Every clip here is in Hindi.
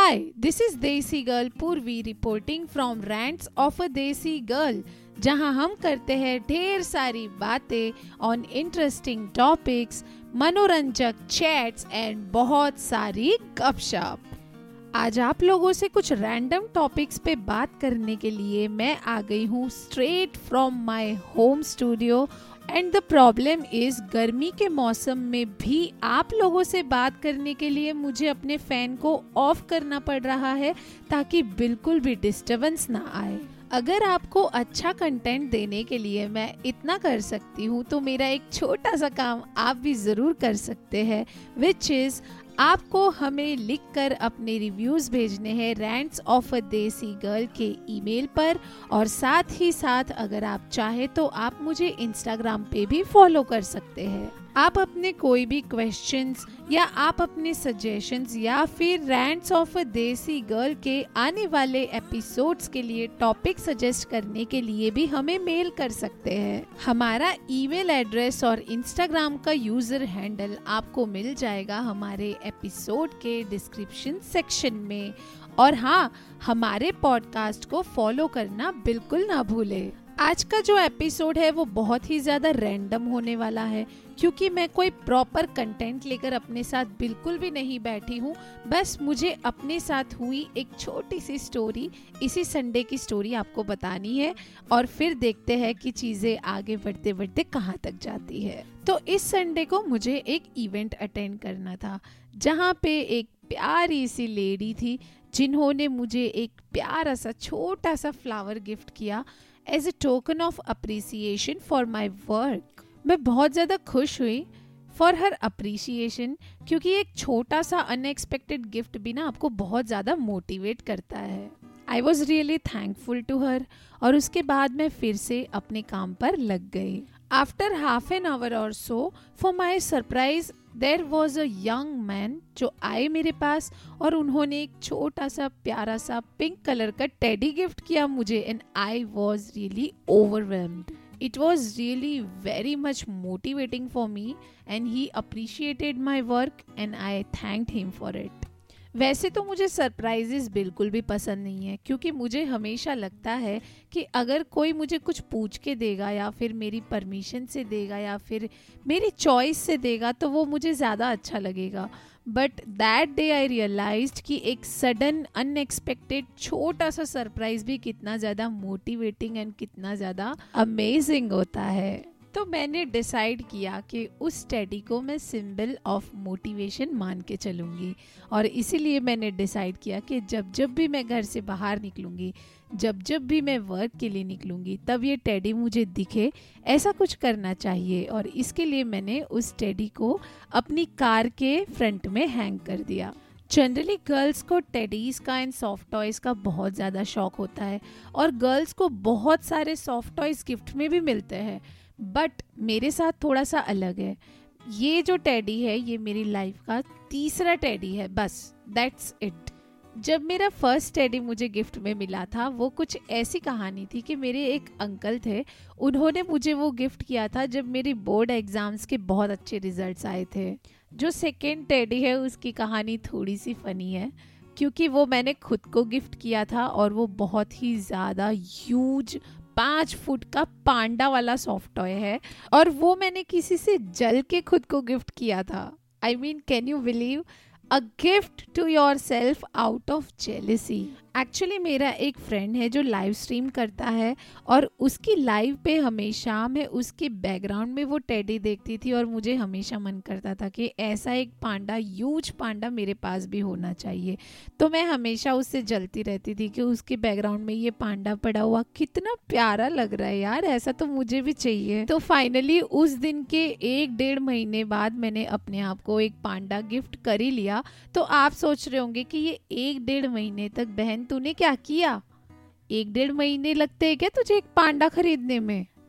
Hi, this is Desi Girl Purvi reporting from Rants of a Desi Girl, जहां हम करते हैं ढेर सारी बातें ऑन इंटरेस्टिंग टॉपिक्स, मनोरंजक चैट्स एंड बहुत सारी गपशप। आज आप लोगों से कुछ रैंडम टॉपिक्स पे बात करने के लिए मैं आ गई हूँ straight from my home studio. And the problem is गर्मी के मौसम में भी आप लोगों से बात करने के लिए मुझे अपने फैन को ऑफ करना पड़ रहा है ताकि बिल्कुल भी डिस्टरबेंस ना आए। अगर आपको अच्छा कंटेंट देने के लिए मैं इतना कर सकती हूँ तो मेरा एक छोटा सा काम आप भी ज़रूर कर सकते हैं, विच इज़ आपको हमें लिखकर अपने रिव्यूज़ भेजने हैं रैंट्स ऑफ अ देसी गर्ल के ईमेल पर। और साथ ही साथ अगर आप चाहे तो आप मुझे इंस्टाग्राम पे भी फॉलो कर सकते हैं। आप अपने कोई भी क्वेश्चंस या आप अपने सजेशंस या फिर रैंट्स ऑफ अ देसी गर्ल के आने वाले एपिसोड्स के लिए टॉपिक सजेस्ट करने के लिए भी हमें मेल कर सकते हैं। हमारा ईमेल एड्रेस और इंस्टाग्राम का यूजर हैंडल आपको मिल जाएगा हमारे एपिसोड के डिस्क्रिप्शन सेक्शन में। और हाँ, हमारे पॉडकास्ट को फॉलो करना बिल्कुल ना भूले। आज का जो एपिसोड है वो बहुत ही ज़्यादा रैंडम होने वाला है क्योंकि मैं कोई प्रॉपर कंटेंट लेकर अपने साथ बिल्कुल भी नहीं बैठी हूँ। बस मुझे अपने साथ हुई एक छोटी सी स्टोरी, इसी संडे की स्टोरी आपको बतानी है और फिर देखते हैं कि चीज़ें आगे बढ़ते बढ़ते कहाँ तक जाती है। तो इस संडे को मुझे एक इवेंट अटेंड करना था जहाँ पे एक प्यारी सी लेडी थी जिन्होंने मुझे एक प्यारा सा छोटा सा फ्लावर गिफ्ट किया as a token of appreciation for my work. मैं बहुत ज़्यादा खुश हुई फॉर हर अप्रिसिएशन क्योंकि एक छोटा सा अनएक्सपेक्टेड गिफ्ट भी ना आपको बहुत ज़्यादा मोटिवेट करता है। I was really thankful to her और उसके बाद मैं फिर से अपने काम पर लग गई। आफ्टर हाफ एन आवर और so for my surprise there was a young man जो आए मेरे पास और उन्होंने एक छोटा सा प्यारा सा पिंक कलर का टेडी गिफ्ट किया मुझे and I was really overwhelmed. It was really very much motivating for me and he appreciated my work and I thanked him for it. वैसे तो मुझे सरप्राइजेस बिल्कुल भी पसंद नहीं है क्योंकि मुझे हमेशा लगता है कि अगर कोई मुझे कुछ पूछ के देगा या फिर मेरी परमिशन से देगा या फिर मेरी चॉइस से देगा तो वो मुझे ज़्यादा अच्छा लगेगा। But that day I realised कि एक सडन अनएक्सपेक्टेड छोटा सा सरप्राइज भी कितना ज़्यादा मोटिवेटिंग एंड कितना ज़्यादा अमेजिंग होता है। तो मैंने डिसाइड किया कि उस टेडी को मैं सिंबल ऑफ मोटिवेशन मान के चलूँगी और इसीलिए मैंने डिसाइड किया कि जब जब भी मैं घर से बाहर निकलूँगी, जब जब भी मैं वर्क के लिए निकलूँगी, तब ये टेडी मुझे दिखे, ऐसा कुछ करना चाहिए। और इसके लिए मैंने उस टेडी को अपनी कार के फ्रंट में हैंग कर दिया। जनरली गर्ल्स को टेडीज़ का एंड सॉफ्ट टॉयज़ का बहुत ज़्यादा शौक होता है और गर्ल्स को बहुत सारे सॉफ्ट टॉयज़ गिफ्ट में भी मिलते हैं, बट मेरे साथ थोड़ा सा अलग है। ये जो टेडी है ये मेरी लाइफ का तीसरा टेडी है, बस दैट्स इट। जब मेरा फर्स्ट टेडी मुझे गिफ्ट में मिला था वो कुछ ऐसी कहानी थी कि मेरे एक अंकल थे, उन्होंने मुझे वो गिफ्ट किया था जब मेरी बोर्ड एग्जाम्स के बहुत अच्छे रिजल्ट्स आए थे। जो सेकेंड टेडी है उसकी कहानी थोड़ी सी फनी है क्योंकि वो मैंने खुद को गिफ्ट किया था और वो बहुत ही ज़्यादा ह्यूज 5 फुट का पांडा वाला सॉफ्ट टॉय है और वो मैंने किसी से जल के खुद को गिफ्ट किया था। I mean, can you believe, a gift to yourself out of jealousy. Actually मेरा एक फ्रेंड है जो लाइव स्ट्रीम करता है और उसकी लाइव पे हमेशा मैं उसके बैकग्राउंड में वो टेडी देखती थी और मुझे हमेशा मन करता था कि ऐसा एक पांडा, ह्यूज पांडा मेरे पास भी होना चाहिए। तो मैं हमेशा उससे जलती रहती थी कि उसके बैकग्राउंड में ये पांडा पड़ा हुआ कितना प्यारा लग रहा है यार, ऐसा तो मुझे भी चाहिए। तो फाइनली उस दिन के 1-1.5 महीने बाद मैंने अपने आप को एक पांडा गिफ्ट कर ही लिया। तो आप सोच रहे होंगे कि ये 1-1.5 महीने तक बहन तूने क्या किया, 1-1.5 महीने लगते हैं क्या तुझे एक पांडा खरीदने में?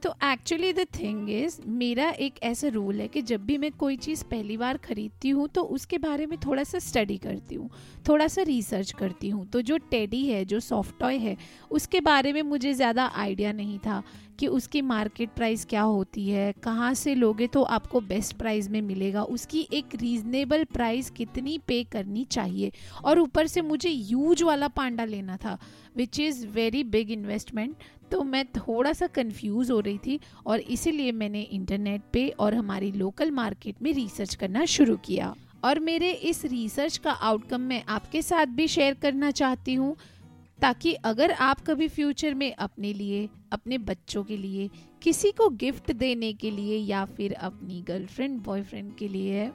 तो एक्चुअली द थिंग इज़, मेरा एक ऐसा रूल है कि जब भी मैं कोई चीज़ पहली बार ख़रीदती हूँ तो उसके बारे में थोड़ा सा स्टडी करती हूँ, थोड़ा सा रिसर्च करती हूँ। तो जो टेडी है, जो सॉफ्ट टॉय है, उसके बारे में मुझे ज़्यादा आइडिया नहीं था कि उसकी मार्केट प्राइस क्या होती है, कहाँ से लोगे तो आपको बेस्ट प्राइस में मिलेगा, उसकी एक रीज़नेबल प्राइस कितनी पे करनी चाहिए। और ऊपर से मुझे यूज वाला पांडा लेना था, which is very big investment. तो मैं थोड़ा सा कंफ्यूज हो रही थी और इसीलिए मैंने इंटरनेट पे और हमारी लोकल मार्केट में रिसर्च करना शुरू किया। और मेरे इस रिसर्च का आउटकम मैं आपके साथ भी शेयर करना चाहती हूँ, ताकि अगर आप कभी फ्यूचर में अपने लिए, अपने बच्चों के लिए, किसी को गिफ्ट देने के लिए या फिर अपनी गर्लफ्रेंड बॉयफ्रेंड के लिए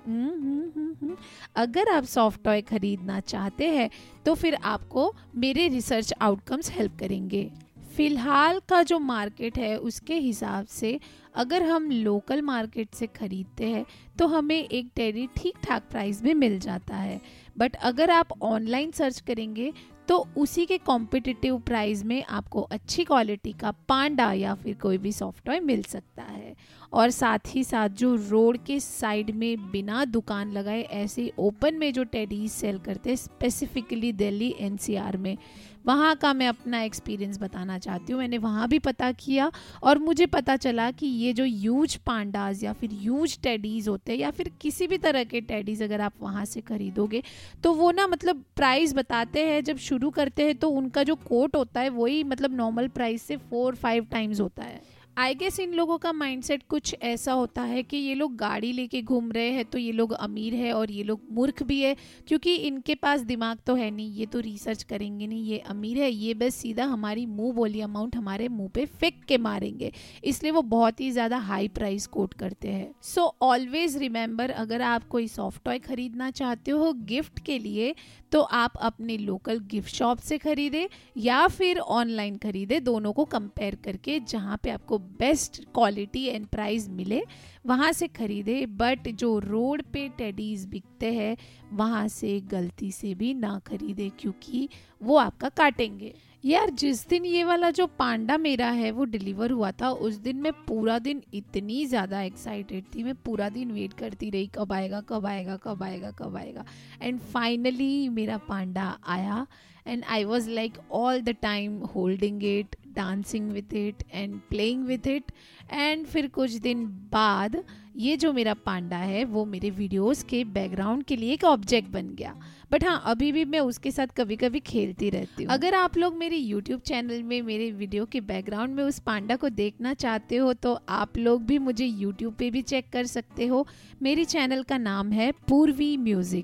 अगर आप सॉफ्ट टॉय खरीदना चाहते हैं तो फिर आपको मेरे रिसर्च आउटकम्स हेल्प करेंगे। फ़िलहाल का जो मार्केट है उसके हिसाब से अगर हम लोकल मार्केट से ख़रीदते हैं तो हमें एक टेडी ठीक ठाक प्राइस में मिल जाता है। बट अगर आप ऑनलाइन सर्च करेंगे तो उसी के कॉम्पिटिटिव प्राइस में आपको अच्छी क्वालिटी का पांडा या फिर कोई भी सॉफ्ट टॉय मिल सकता है। और साथ ही साथ जो रोड के साइड में बिना दुकान लगाए ऐसे ओपन में जो टेडीज सेल करते हैं, स्पेसिफिकली दिल्ली एनसीआर में, वहाँ का मैं अपना एक्सपीरियंस बताना चाहती हूँ। मैंने वहाँ भी पता किया और मुझे पता चला कि ये जो यूज पांडाज या फिर यूज टेडीज़ होते हैं या फिर किसी भी तरह के टेडीज़ अगर आप वहाँ से ख़रीदोगे तो वो ना मतलब प्राइस बताते हैं, जब शुरू करते हैं तो उनका जो कोट होता है वही मतलब नॉर्मल प्राइस से 4-5 टाइम्स होता है। आई गेस इन लोगों का माइंडसेट कुछ ऐसा होता है कि ये लोग गाड़ी लेके घूम रहे हैं तो ये लोग अमीर है और ये लोग मूर्ख भी है, क्योंकि इनके पास दिमाग तो है नहीं, ये तो रिसर्च करेंगे नहीं, ये अमीर है, ये बस सीधा हमारी मुंह बोली अमाउंट हमारे मुंह पे फेंक के मारेंगे, इसलिए वो बहुत ही ज़्यादा हाई प्राइस कोट करते हैं। सो ऑलवेज रिमेंबर, अगर आप कोई सॉफ्ट टॉय खरीदना चाहते हो गिफ्ट के लिए तो आप अपने लोकल गिफ्ट शॉप से खरीदे या फिर ऑनलाइन खरीदे, दोनों को कंपेयर करके जहाँ पे आपको बेस्ट क्वालिटी एंड प्राइस मिले वहाँ से खरीदे। बट जो रोड पे टेडीज बिकते हैं वहाँ से गलती से भी ना खरीदे, क्योंकि वो आपका काटेंगे। यार जिस दिन ये वाला जो पांडा मेरा है वो डिलीवर हुआ था, उस दिन मैं पूरा दिन इतनी ज़्यादा एक्साइटेड थी, मैं पूरा दिन वेट करती रही कब आएगा कब आएगा कब आएगा कब आएगा। एंड फाइनली मेरा पांडा आया and I was like all the time holding it, dancing with it and playing with it. And फिर कुछ दिन बाद ये जो मेरा पांडा है वो मेरे वीडियोस के बैकग्राउंड के लिए एक ऑब्जेक्ट बन गया। बट हाँ, अभी भी मैं उसके साथ कभी कभी खेलती रहती हूँ। अगर आप लोग मेरे यूट्यूब चैनल में मेरे वीडियो के बैकग्राउंड में उस पांडा को देखना चाहते हो तो आप लोग भी मुझे यूट्यूब पे भी चेक कर सकते हो। मेरी चैनल का नाम है Purvi music,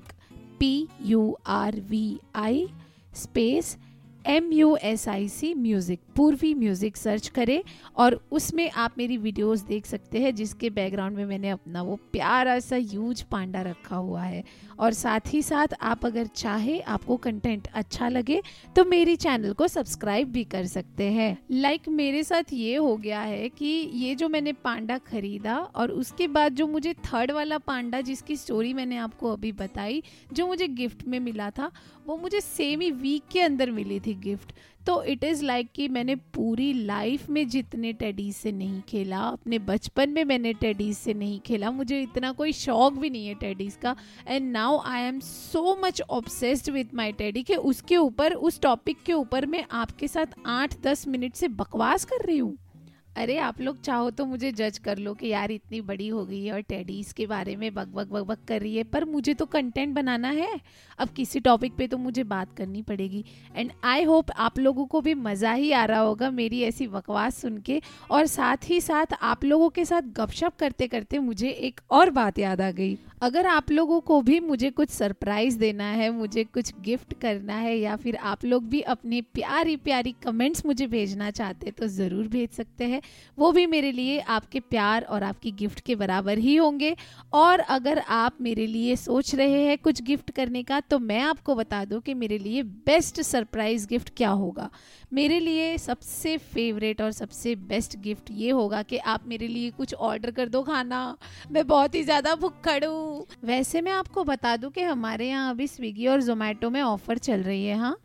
PURVI space MUSIC music, Purvi music search करें और उसमें आप मेरी वीडियोस देख सकते हैं जिसके बैकग्राउंड में मैंने अपना वो प्यारा सा ह्यूज पांडा रखा हुआ है। और साथ ही साथ आप अगर चाहे, आपको कंटेंट अच्छा लगे तो मेरी चैनल को सब्सक्राइब भी कर सकते हैं। लाइक मेरे साथ ये हो गया है कि ये जो मैंने पांडा खरीदा और उसके बाद जो मुझे थर्ड वाला पांडा जिसकी स्टोरी मैंने आपको अभी बताई, जो मुझे गिफ्ट में मिला था, वो मुझे सेम ही वीक के अंदर मिली थी गिफ्ट। तो इट इज़ लाइक कि मैंने पूरी लाइफ में जितने टेडीज से नहीं खेला, अपने बचपन में मैंने टेडीज से नहीं खेला, मुझे इतना कोई शौक भी नहीं है टेडीज का। And now I am so much obsessed with my teddy कि उसके ऊपर, उस टॉपिक के ऊपर मैं आपके साथ 8-10 मिनट से बकवास कर रही हूँ। अरे आप लोग चाहो तो मुझे जज कर लो कि यार इतनी बड़ी हो गई है और टेडीज़ के बारे में बक बक बक बक कर रही है, पर मुझे तो कंटेंट बनाना है, अब किसी टॉपिक पे तो मुझे बात करनी पड़ेगी। एंड आई होप आप लोगों को भी मज़ा ही आ रहा होगा मेरी ऐसी बकवास सुन के। और साथ ही साथ आप लोगों के साथ गपशप करते करते मुझे एक और बात याद आ गई। अगर आप लोगों को भी मुझे कुछ सरप्राइज़ देना है, मुझे कुछ गिफ्ट करना है, या फिर आप लोग भी अपनी प्यारी प्यारी कमेंट्स मुझे भेजना चाहते तो ज़रूर भेज सकते हैं। वो भी मेरे लिए आपके प्यार और आपकी गिफ्ट के बराबर ही होंगे। और अगर आप मेरे लिए सोच रहे हैं कुछ गिफ्ट करने का तो मैं आपको बता दूं कि मेरे लिए बेस्ट सरप्राइज़ गिफ्ट क्या होगा। मेरे लिए सबसे फेवरेट और सबसे बेस्ट गिफ्ट ये होगा कि आप मेरे लिए कुछ ऑर्डर कर दो खाना। मैं बहुत ही ज़्यादा भुक्खड़ हूँ वैसे मैं आपको बता दूं कि हमारे यहाँ अभी स्विगी और जोमेटो में ऑफर चल रही है। हाँ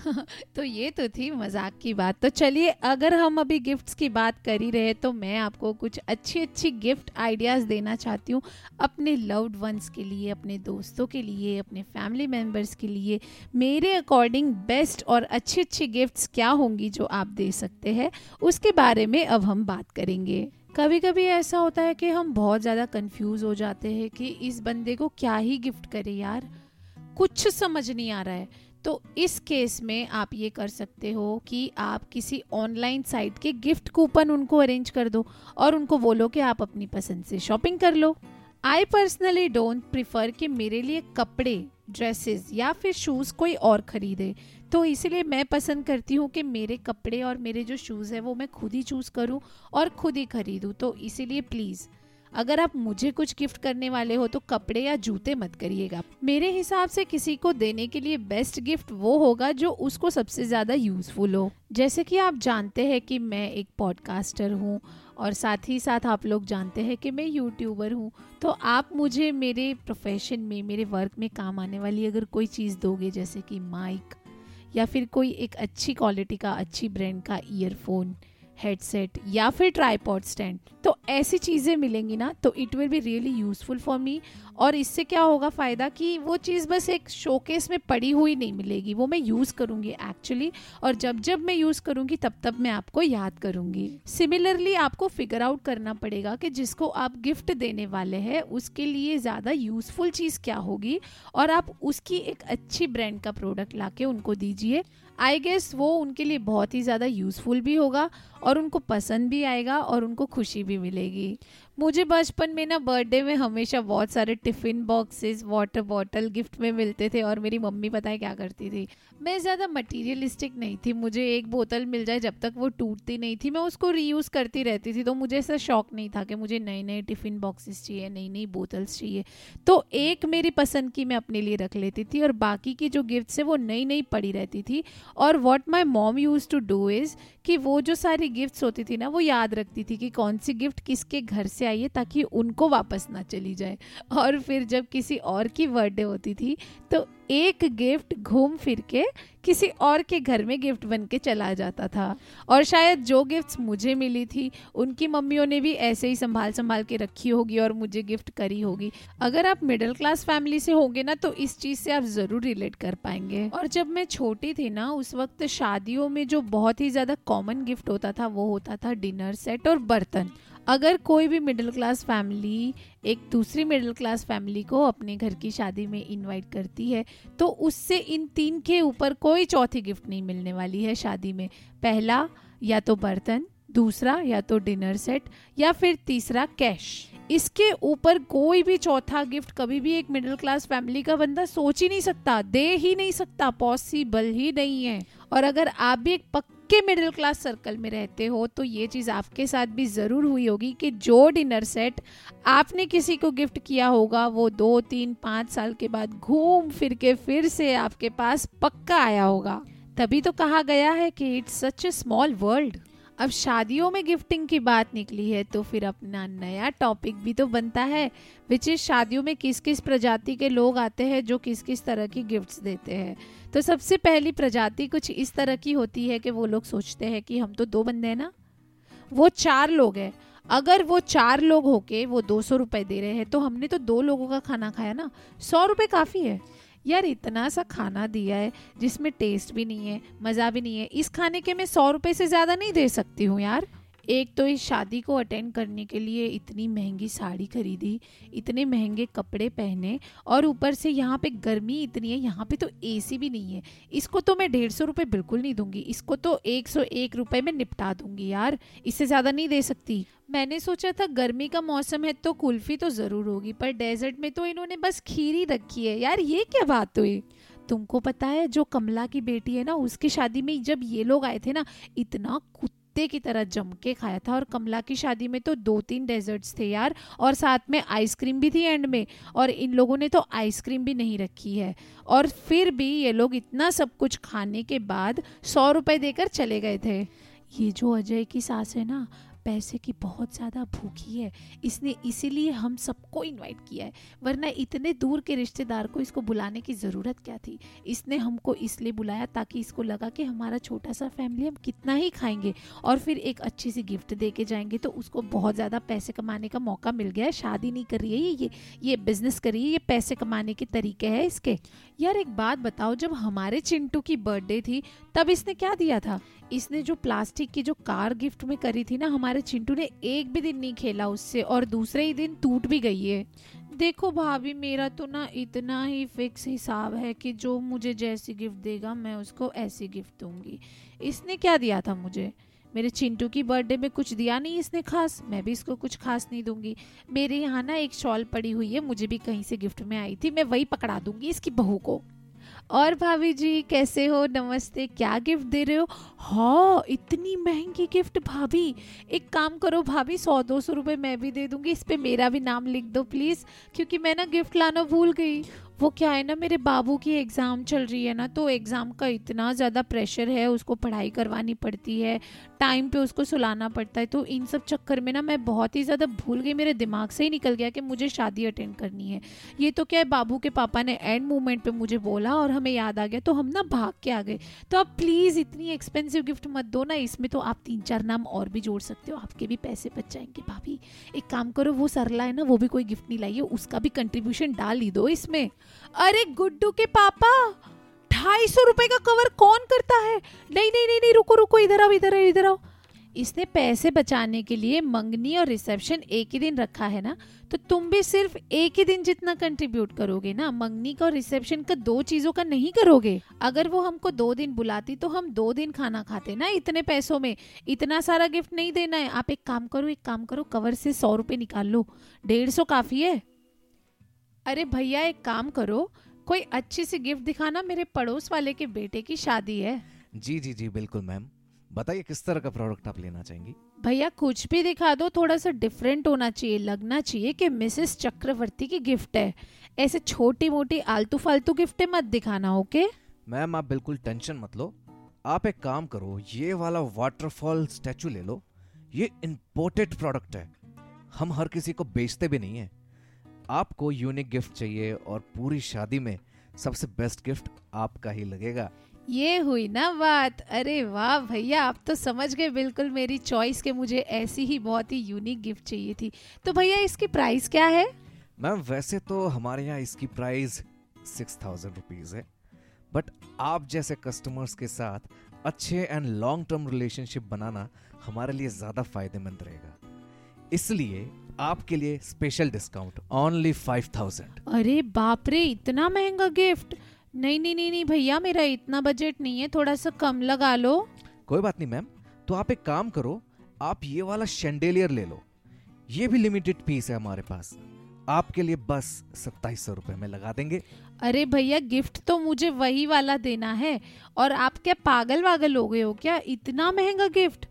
तो ये तो थी मजाक की बात। तो चलिए, अगर हम अभी गिफ्ट्स की बात कर ही रहे तो मैं आपको कुछ अच्छी अच्छी गिफ्ट आइडियाज देना चाहती हूँ अपने लव्ड वंस के लिए, अपने दोस्तों के लिए, अपने फैमिली मेम्बर्स के लिए। मेरे अकॉर्डिंग बेस्ट और अच्छी अच्छी गिफ्ट्स क्या होंगी जो आप दे सकते हैं, उसके बारे में अब हम बात करेंगे। कभी कभी ऐसा होता है कि हम बहुत ज़्यादा कंफ्यूज हो जाते हैं कि इस बंदे को क्या ही गिफ्ट करें यार, कुछ समझ नहीं आ रहा है। तो इस केस में आप ये कर सकते हो कि आप किसी ऑनलाइन साइट के गिफ्ट कूपन उनको अरेंज कर दो और उनको बोलो कि आप अपनी पसंद से शॉपिंग कर लो। आई पर्सनली डोंट प्रिफर कि मेरे लिए कपड़े, ड्रेसेस या फिर शूज़ कोई और खरीदे। तो इसलिए मैं पसंद करती हूँ कि मेरे कपड़े और मेरे जो शूज़ है वो मैं खुद ही चूज़ करूँ और खुद ही खरीदूँ। तो इसीलिए प्लीज़, अगर आप मुझे कुछ गिफ्ट करने वाले हो तो कपड़े या जूते मत करिएगा। मेरे हिसाब से किसी को देने के लिए बेस्ट गिफ्ट वो होगा जो उसको सबसे ज़्यादा यूज़फुल हो। जैसे कि आप जानते हैं कि मैं एक पॉडकास्टर हूँ और साथ ही साथ आप लोग जानते हैं कि मैं यूट्यूबर हूँ। तो आप मुझे मेरे प्रोफेशन में, मेरे वर्क में काम आने वाली अगर कोई चीज़ दोगे, जैसे कि माइक या फिर कोई एक अच्छी क्वालिटी का, अच्छी ब्रांड का ईयरफोन, हेडसेट या फिर ट्राइपॉड स्टैंड, तो ऐसी चीज़ें मिलेंगी ना तो it will be really useful for me. और इससे क्या होगा फ़ायदा कि वो चीज़ बस एक शोकेस में पड़ी हुई नहीं मिलेगी, वो मैं यूज़ करूँगी एक्चुअली, और जब जब मैं यूज़ करूँगी तब तब मैं आपको याद करूँगी। सिमिलरली आपको फिगर आउट करना पड़ेगा कि जिसको आप गिफ्ट देने वाले हैं उसके लिए ज़्यादा यूज़फुल चीज़ क्या होगी और आप उसकी एक अच्छी ब्रांड का प्रोडक्ट लाके उनको दीजिए। आई गेस वो उनके लिए बहुत ही ज़्यादा यूज़फुल भी होगा और उनको पसंद भी आएगा और उनको खुशी भी मिलेगी। मुझे बचपन में ना बर्थडे में हमेशा बहुत सारे tiffin boxes, water bottle gift में मिलते थे और मेरी मम्मी पता है क्या करती थी, मैं ज़्यादा मटीरियलिस्टिक नहीं थी, मुझे एक बोतल मिल जाए जब तक वो टूटती नहीं थी मैं उसको रीयूज़ करती रहती थी। तो मुझे ऐसा शौक नहीं था कि मुझे नए नए टिफ़िन बॉक्सेस चाहिए, नई नई बोतल्स चाहिए। तो एक मेरी पसंद की मैं अपने लिए रख लेती थी और बाकी की जो गिफ्ट्स है वो नई नई पड़ी रहती थी। और what my mom use to do is कि वो जो सारी गिफ्ट्स होती थी ना वो याद रखती थी कि कौन सी गिफ्ट किसके घर से आई है ताकि उनको वापस ना चली जाए। और फिर जब किसी और की बर्थडे होती थी तो एक गिफ्ट घूम फिर के किसी और के घर में गिफ्ट बन के चला जाता था। और शायद जो गिफ्ट्स मुझे मिली थी उनकी मम्मियों ने भी ऐसे ही संभाल संभाल के रखी होगी और मुझे गिफ्ट करी होगी। अगर आप मिडिल क्लास फैमिली से होंगे ना तो इस चीज़ से आप ज़रूर रिलेट कर पाएंगे। और जब मैं छोटी थी ना उस वक्त शादियों में जो बहुत ही ज़्यादा कॉमन गिफ्ट होता था वो होता था डिनर सेट और बर्तन। अगर कोई भी मिडिल क्लास फैमिली एक दूसरी मिडिल क्लास फैमिली को अपने घर की शादी में इनवाइट करती है तो उससे इन तीन के ऊपर कोई चौथी गिफ्ट नहीं मिलने वाली है शादी में। पहला या तो बर्तन, दूसरा या तो डिनर सेट या फिर तीसरा कैश। इसके ऊपर कोई भी चौथा गिफ्ट कभी भी एक मिडिल क्लास फैमिली का बंदा सोच ही नहीं सकता, दे ही नहीं सकता, पॉसिबल ही नहीं है। और अगर आप भी एक पक्के मिडिल क्लास सर्कल में रहते हो तो ये चीज़ आपके साथ भी ज़रूर हुई होगी कि जो डिनर सेट आपने किसी को गिफ्ट किया होगा वो 2, 3, 5 साल के बाद घूम फिर के फिर से आपके पास पक्का आया होगा। तभी तो कहा गया है कि it's such a small world. अब शादियों में गिफ्टिंग की बात निकली है तो फिर अपना नया टॉपिक भी तो बनता है, विच इज शादियों में किस किस प्रजाति के लोग आते हैं जो किस किस तरह की गिफ्ट्स देते हैं। तो सबसे पहली प्रजाति कुछ इस तरह की होती है कि वो लोग सोचते हैं कि हम तो 2 बंदे हैं ना, वो 4 लोग हैं, अगर वो 4 लोग होके वो 200 रुपए दे रहे हैं तो हमने तो 2 लोगों का खाना खाया ना, 100 रुपए काफ़ी है यार। इतना सा खाना दिया है जिसमें टेस्ट भी नहीं है, मज़ा भी नहीं है, इस खाने के मैं 100 रुपए से ज़्यादा नहीं दे सकती हूँ यार। एक तो इस शादी को अटेंड करने के लिए इतनी महंगी साड़ी खरीदी, इतने महंगे कपड़े पहने और ऊपर से यहाँ पे गर्मी इतनी है, यहाँ पे तो एसी भी नहीं है। इसको तो मैं 150 रुपये बिल्कुल नहीं दूंगी, इसको तो 101 रुपये में निपटा दूंगी यार, इससे ज़्यादा नहीं दे सकती। मैंने सोचा था गर्मी का मौसम है तो कुल्फ़ी तो ज़रूर होगी, पर डेजर्ट में तो इन्होंने बस खीर ही रखी है यार, ये क्या बात हुई। तुमको पता है जो कमला की बेटी है ना उसकी शादी में जब ये लोग आए थे ना इतना कुत्ते की तरह जम के खाया था। और कमला की शादी में तो 2-3 डेजर्ट्स थे यार और साथ में आइसक्रीम भी थी एंड में, और इन लोगों ने तो आइसक्रीम भी नहीं रखी है। और फिर भी ये लोग इतना सब कुछ खाने के बाद 100 रुपये देकर चले गए थे। ये जो अजय की सास है ना पैसे की बहुत ज़्यादा भूखी है, इसने इसीलिए हम सबको इनवाइट किया है, वरना इतने दूर के रिश्तेदार को इसको बुलाने की ज़रूरत क्या थी। इसने हमको इसलिए बुलाया ताकि इसको लगा कि हमारा छोटा सा फैमिली, हम कितना ही खाएंगे और फिर एक अच्छी सी गिफ्ट दे के जाएंगे तो उसको बहुत ज़्यादा पैसे कमाने का मौका मिल गया है। शादी नहीं कर रही है ये बिजनेस कर रही है, ये पैसे कमाने के तरीके हैं इसके। यार एक बात बताओ, जब हमारे चिंटू की बर्थडे थी तब इसने क्या दिया था? इसने जो प्लास्टिक की जो कार गिफ्ट में करी थी ना, हमारे चिंटू ने एक भी दिन नहीं खेला उससे और दूसरे ही दिन टूट भी गई है। देखो भाभी, मेरा तो ना इतना ही फिक्स हिसाब है कि जो मुझे जैसी गिफ्ट देगा मैं उसको ऐसी गिफ्ट दूंगी। इसने क्या दिया था मुझे? मेरे चिंटू की बर्थडे में कुछ दिया नहीं इसने खास, मैं भी इसको कुछ खास नहीं दूंगी। मेरे यहाँ ना एक शॉल पड़ी हुई है, मुझे भी कहीं से गिफ्ट में आई थी, मैं वही पकड़ा दूंगी इसकी बहू को। और भाभी जी कैसे हो? नमस्ते, क्या गिफ्ट दे रहे हो? हाँ, इतनी महंगी गिफ्ट भाभी। एक काम करो भाभी, 100-200 रुपए मैं भी दे दूंगी, इस पे मेरा भी नाम लिख दो प्लीज, क्योंकि मैं ना गिफ्ट लाना भूल गई। वो क्या है ना, मेरे बाबू की एग्ज़ाम चल रही है ना, तो एग्ज़ाम का इतना ज़्यादा प्रेशर है, उसको पढ़ाई करवानी पड़ती है, टाइम पे उसको सुलाना पड़ता है, तो इन सब चक्कर में ना मैं बहुत ही ज़्यादा भूल गई, मेरे दिमाग से ही निकल गया कि मुझे शादी अटेंड करनी है। ये तो क्या है, बाबू के पापा ने एंड मोमेंट पे मुझे बोला और हमें याद आ गया, तो हम ना भाग के आ गए। तो आप प्लीज़ इतनी एक्सपेंसिव गिफ्ट मत दो ना, इसमें तो आप 3-4 नाम और भी जोड़ सकते हो, आपके भी पैसे बच जाएंगे भाभी। एक काम करो, वो सरला है ना, वो भी कोई गिफ्ट नहीं लाई है, उसका भी कंट्रीब्यूशन डाल ही दो इसमें। अरे गुड्डू के पापा, 250 रुपए का कवर कौन करता है? नहीं नहीं नहीं नहीं, रुको रुको, इधर आओ इधर आओ इधर आओ। इसने पैसे बचाने के लिए मंगनी और रिसेप्शन एक ही दिन रखा है ना, तो तुम भी सिर्फ एक ही दिन जितना कंट्रीब्यूट करोगे ना, मंगनी का और रिसेप्शन का 2 चीजों का नहीं करोगे। अगर वो हमको 2 दिन बुलाती तो हम 2 दिन खाना खाते ना, इतने पैसों में इतना सारा गिफ्ट नहीं देना है। आप एक काम करो, कवर से 100 रुपए निकाल लो, 150 काफी है। अरे भैया एक काम करो, कोई अच्छी सी गिफ्ट दिखाना, मेरे पड़ोस वाले के बेटे की शादी है। जी जी जी बिल्कुल मैम, बताइए किस तरह का प्रोडक्ट आप लेना चाहेंगी? भैया कुछ भी दिखा दो, थोड़ा सा डिफरेंट होना चाहिए, लगना चाहिए कि मिसेस चक्रवर्ती की गिफ्ट है। ऐसे छोटी मोटी आलतू फालतू गिफ्टें मत दिखाना, ओके? मैम आप बिल्कुल टेंशन मत लो, आप एक काम करो, ये वाला वाटरफॉल स्टैचू ले लो, ये इंपोर्टेड प्रोडक्ट है, हम हर किसी को बेचते भी नहीं है। आपको यूनिक गिफ्ट चाहिए और पूरी शादी में सबसे बेस्ट गिफ्ट आपका ही लगेगा। ये हुई ना बात। अरे वाह भैया, आप तो समझ गए बिल्कुल मेरी चॉइस के, मुझे ऐसी ही बहुत ही यूनिक गिफ्ट चाहिए थी। तो भैया इसकी प्राइस क्या है? मैम वैसे तो हमारे यहाँ इसकी प्राइस 6000 रुपीज है, बट आप जैसे कस्टमर्स के साथ अच्छे एंड लॉन्ग टर्म रिलेशनशिप बनाना हमारे लिए ज्यादा फायदेमंद रहेगा, इसलिए आपके लिए स्पेशल डिस्काउंट ओनली 5000। अरे बाप रे, इतना महंगा गिफ्ट? नहीं नहीं नहीं नहीं भैया, मेरा इतना बजट नहीं है, थोड़ा सा कम लगा लो। कोई बात नहीं मैम, तो आप एक काम करो, आप ये वाला शैंडेलियर ले लो, ये भी लिमिटेड पीस है हमारे पास, आपके लिए बस 2700 रुपए में लगा देंगे। अरे भैया गिफ्ट तो मुझे वही वाला देना है, और आप क्या पागल वागल हो गए हो क्या? इतना महंगा गिफ्ट,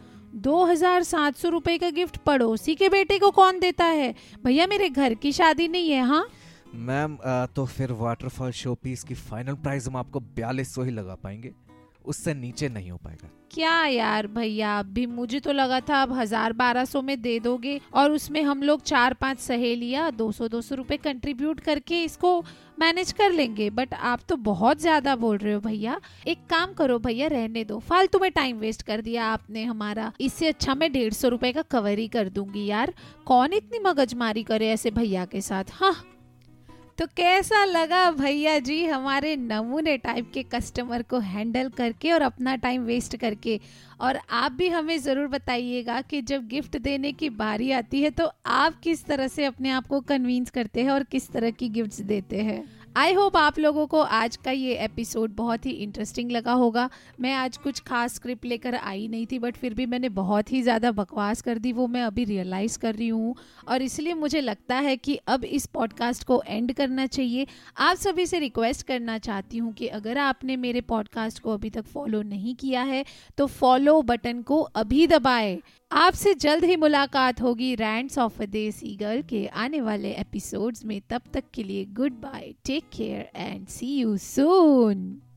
2700 रुपए का गिफ्ट पड़ोसी के बेटे को कौन देता है? भैया मेरे घर की शादी नहीं है। हाँ मैम तो फिर वाटरफॉल शो पीस की फाइनल प्राइस हम आपको 4200 ही लगा पाएंगे, उससे नीचे नहीं हो पाएगा। क्या यार भैया, अभी मुझे तो लगा था अब 1000-1200 में दे दोगे, और उसमें हम लोग 4-5 सहेलियां 200-200 रुपए कंट्रीब्यूट करके इसको मैनेज कर लेंगे, बट आप तो बहुत ज्यादा बोल रहे हो भैया। एक काम करो भैया, रहने दो, फालतू में टाइम वेस्ट कर दिया आपने हमारा। इससे अच्छा मैं 150 रुपए का कवर ही कर दूंगी यार, कौन इतनी मगजमारी करे ऐसे भैया के साथ। हाँ तो कैसा लगा भैया जी हमारे नमूने टाइप के कस्टमर को हैंडल करके और अपना टाइम वेस्ट करके? और आप भी हमें ज़रूर बताइएगा कि जब गिफ्ट देने की बारी आती है तो आप किस तरह से अपने आप को कन्विंस करते हैं और किस तरह की गिफ्ट्स देते हैं। आई होप आप लोगों को आज का ये एपिसोड बहुत ही इंटरेस्टिंग लगा होगा। मैं आज कुछ खास स्क्रिप्ट लेकर आई नहीं थी, बट फिर भी मैंने बहुत ही ज़्यादा बकवास कर दी, वो मैं अभी रियलाइज़ कर रही हूँ, और इसलिए मुझे लगता है कि अब इस पॉडकास्ट को एंड करना चाहिए। आप सभी से रिक्वेस्ट करना चाहती हूँ कि अगर आपने मेरे पॉडकास्ट को अभी तक फॉलो नहीं किया है तो फॉलो बटन को अभी दबाएं। आपसे जल्द ही मुलाकात होगी रैंट्स ऑफ अ देसी गर्ल के आने वाले एपिसोड्स में। तब तक के लिए goodbye, take care and see you soon.